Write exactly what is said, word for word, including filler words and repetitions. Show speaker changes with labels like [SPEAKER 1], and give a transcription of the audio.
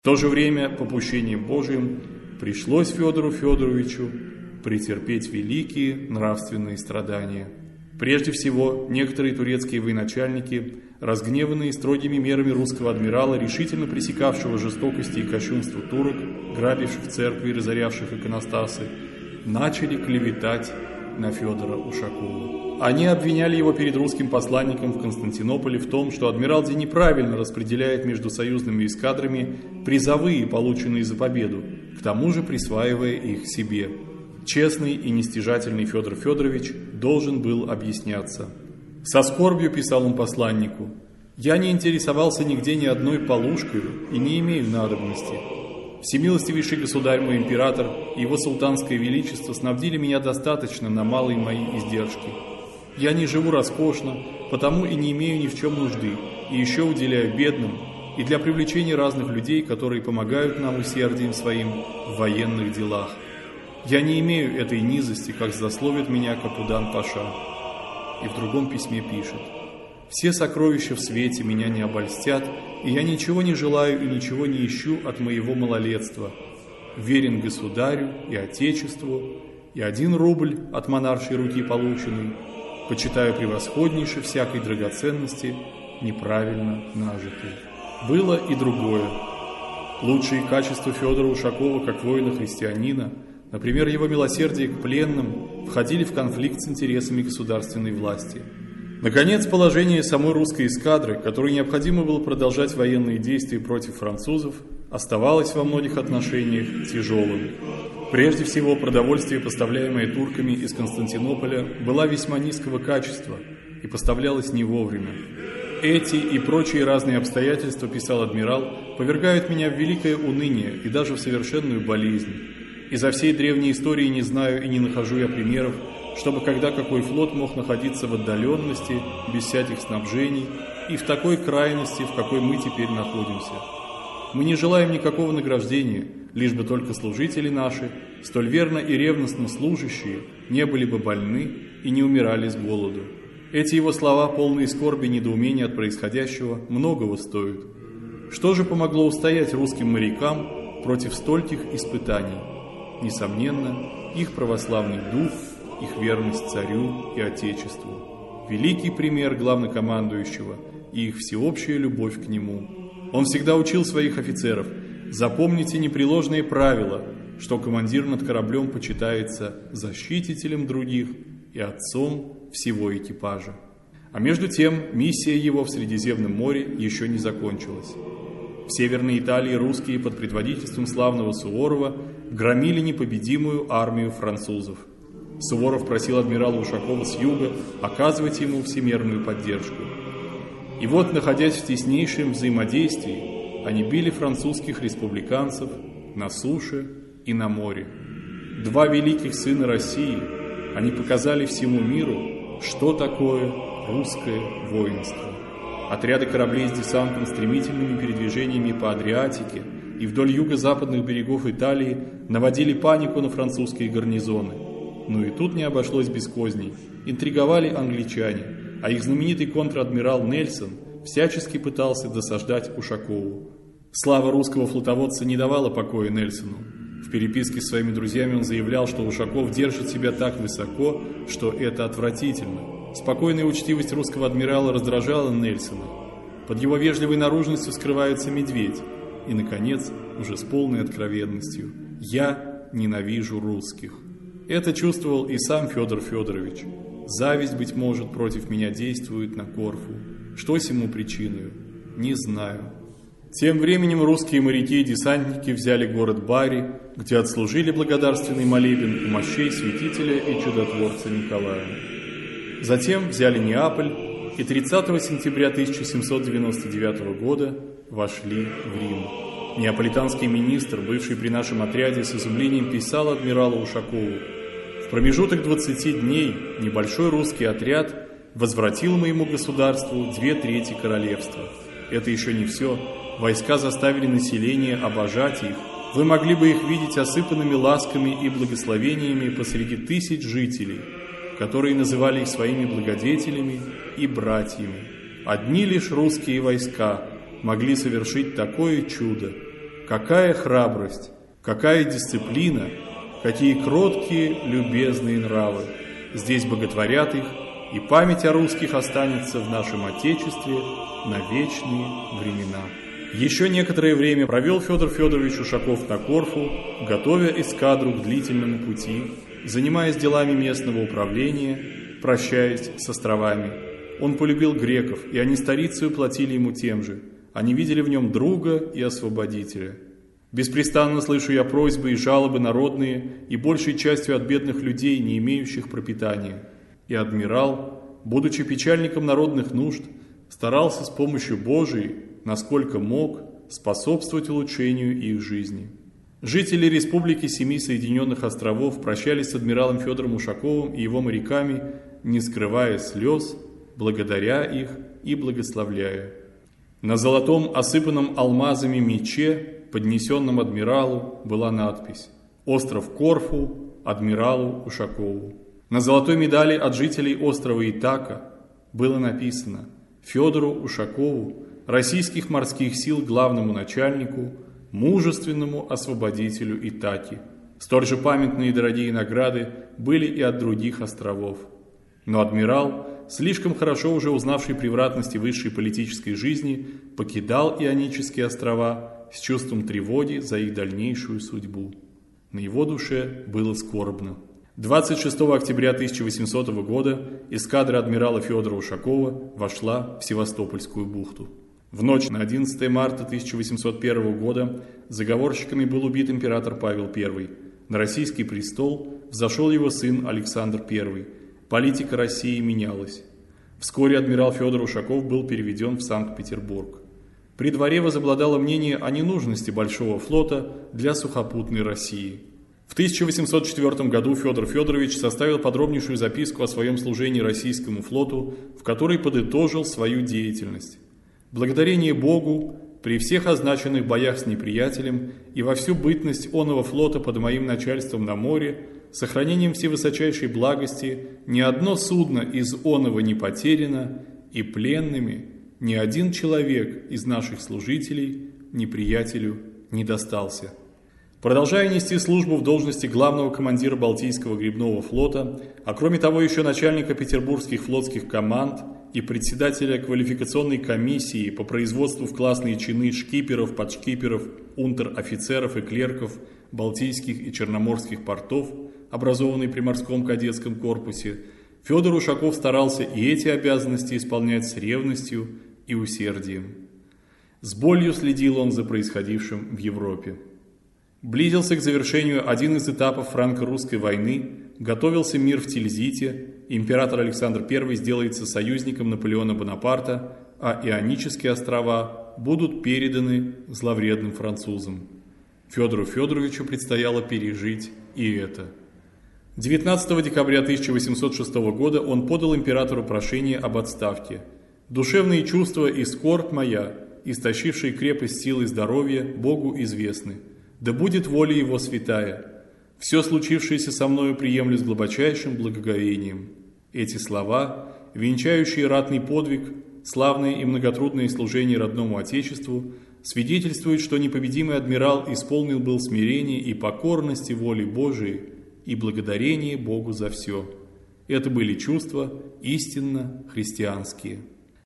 [SPEAKER 1] В то же время, попущением Божиим, пришлось Федору Федоровичу претерпеть великие нравственные страдания. Прежде всего, некоторые турецкие военачальники, разгневанные строгими мерами русского адмирала, решительно пресекавшего жестокости и кощунство турок, грабивших церкви и разорявших иконостасы, начали клеветать на Федора Ушакова. Они обвиняли его перед русским посланником в Константинополе в том, что Адмиралти неправильно распределяет между союзными эскадрами призовые, полученные за победу, к тому же присваивая их себе. Честный и нестяжательный Федор Федорович должен был объясняться. Со скорбью писал он посланнику: «Я не интересовался нигде ни одной полушкой и не имею надобности. Всемилостивейший государь мой император и его султанское величество снабдили меня достаточно на малые мои издержки. Я не живу роскошно, потому и не имею ни в чем нужды, и еще уделяю бедным, и для привлечения разных людей, которые помогают нам усердием своим в военных делах. Я не имею этой низости, как злословит меня Капудан-паша». И в другом письме пишет: «Все сокровища в свете меня не обольстят, и я ничего не желаю и ничего не ищу от моего малолетства. Верен государю и отечеству, и один рубль от монаршей руки полученный почитаю превосходнейше всякой драгоценности, неправильно нажитой». Было и другое. Лучшие качества Федора Ушакова как воина-христианина, например, его милосердие к пленным, входили в конфликт с интересами государственной власти. Наконец, положение самой русской эскадры, которой необходимо было продолжать военные действия против французов, оставалось во многих отношениях тяжелым. Прежде всего, продовольствие, поставляемое турками из Константинополя, было весьма низкого качества и поставлялось не вовремя. Эти и прочие разные обстоятельства, писал адмирал, повергают меня в великое уныние и даже в совершенную болезнь. Изо всей древней истории не знаю и не нахожу я примеров, чтобы когда какой флот мог находиться в отдаленности, без всяких снабжений, и в такой крайности, в какой мы теперь находимся. Мы не желаем никакого награждения, лишь бы только служители наши, столь верно и ревностно служащие, не были бы больны и не умирали с голоду. Эти его слова, полные скорби и недоумения от происходящего, многого стоят. Что же помогло устоять русским морякам против стольких испытаний? Несомненно, их православный дух, их верность царю и отечеству. Великий пример главнокомандующего и их всеобщая любовь к нему. Он всегда учил своих офицеров: запомните непреложные правила, что командир над кораблем почитается защитителем других и отцом всего экипажа. А между тем, миссия его в Средиземном море еще не закончилась. В Северной Италии русские под предводительством славного Суворова громили непобедимую армию французов. Суворов просил адмирала Ушакова с юга оказывать ему всемерную поддержку. И вот, находясь в теснейшем взаимодействии, они били французских республиканцев на суше и на море. Два великих сына России, они показали всему миру, что такое русское воинство. Отряды кораблей с десантом, стремительными передвижениями по Адриатике и вдоль юго-западных берегов Италии наводили панику на французские гарнизоны. Но и тут не обошлось без козней. Интриговали англичане, а их знаменитый контр-адмирал Нельсон всячески пытался досаждать Ушакову. Слава русского флотоводца не давала покоя Нельсону. В переписке с своими друзьями он заявлял, что Ушаков держит себя так высоко, что это отвратительно. Спокойная учтивость русского адмирала раздражала Нельсона. Под его вежливой наружностью скрывается медведь. И, наконец, уже с полной откровенностью: «Я ненавижу русских». Это чувствовал и сам Федор Федорович. Зависть, быть может, против меня действует на Корфу. Что сему причиною? Не знаю. Тем временем русские моряки и десантники взяли город Бари, где отслужили благодарственный молебен у мощей святителя и чудотворца Николая. Затем взяли Неаполь и тридцатого сентября тысяча семьсот девяносто девятого года вошли в Рим. Неаполитанский министр, бывший при нашем отряде, с изумлением писал адмиралу Ушакову: «В промежуток двадцати дней небольшой русский отряд возвратил моему государству две трети королевства. Это еще не все. Войска заставили население обожать их. Вы могли бы их видеть осыпанными ласками и благословениями посреди тысяч жителей, которые называли их своими благодетелями и братьями. Одни лишь русские войска могли совершить такое чудо, Какая храбрость, какая дисциплина, какие кроткие, любезные нравы. Здесь боготворят их, и память о русских останется в нашем Отечестве на вечные времена. Еще некоторое время провел Федор Федорович Ушаков на Корфу, готовя эскадру к длительному пути, занимаясь делами местного управления, прощаясь с островами. Он полюбил греков, и они старицею платили ему тем же. Они видели в нем друга и освободителя. Беспрестанно слышу я просьбы и жалобы народные, и большей частью от бедных людей, не имеющих пропитания. И адмирал, будучи печальником народных нужд, старался с помощью Божией, насколько мог, способствовать улучшению их жизни. Жители Республики Семи Соединенных Островов прощались с адмиралом Федором Ушаковым и его моряками, не скрывая слез, благодаря их и благословляя. На золотом, осыпанном алмазами мече, поднесенном адмиралу, была надпись «Остров Корфу, адмиралу Ушакову». На золотой медали от жителей острова Итака было написано «Федору Ушакову, российских морских сил главному начальнику, мужественному освободителю Итаки». Столь же памятные и дорогие награды были и от других островов. Но адмирал, слишком хорошо уже узнавший превратности высшей политической жизни, покидал Ионические острова с чувством тревоги за их дальнейшую судьбу. На его душе было скорбно. двадцать шестого октября тысяча восьмисотого года эскадра адмирала Федора Ушакова вошла в Севастопольскую бухту. В ночь на одиннадцатое марта тысяча восемьсот первого года заговорщиками был убит император Павел Первый. На российский престол взошел его сын Александр Первый. Политика России менялась. Вскоре адмирал Федор Ушаков был переведен в Санкт-Петербург. При дворе возобладало мнение о ненужности большого флота для сухопутной России. В тысяча восемьсот четвёртом году Федор Федорович составил подробнейшую записку о своем служении российскому флоту, в которой подытожил свою деятельность. Благодарение Богу, при всех означенных боях с неприятелем и во всю бытность оного флота под моим начальством на море, сохранением всевысочайшей благости, ни одно судно из оного не потеряно, и пленными ни один человек из наших служителей неприятелю не достался. Продолжая нести службу в должности главного командира Балтийского гребного флота, а кроме того еще начальника петербургских флотских команд и председателя квалификационной комиссии по производству в классные чины шкиперов, подшкиперов, унтер-офицеров и клерков Балтийских и Черноморских портов, образованный при морском кадетском корпусе, Федор Ушаков старался и эти обязанности исполнять с ревностью и усердием. С болью следил он за происходившим в Европе. Близился к завершению один из этапов франко-русской войны, готовился мир в Тильзите, император Александр Первый сделается союзником Наполеона Бонапарта, а Ионические острова будут переданы зловредным французам. Федору Федоровичу предстояло пережить и это. девятнадцатого декабря тысяча восемьсот шестого года он подал императору прошение об отставке. «Душевные чувства и скорбь моя, истощившие крепость сил и здоровья, Богу известны. Да будет воля Его святая. Все случившееся со мною приемлю с глубочайшим благоговением». Эти слова, венчающие ратный подвиг, славное и многотрудное служение родному Отечеству, свидетельствуют, что непобедимый адмирал исполнил был смирение и покорности воли Божией и благодарение Богу за все. Это были чувства истинно христианские.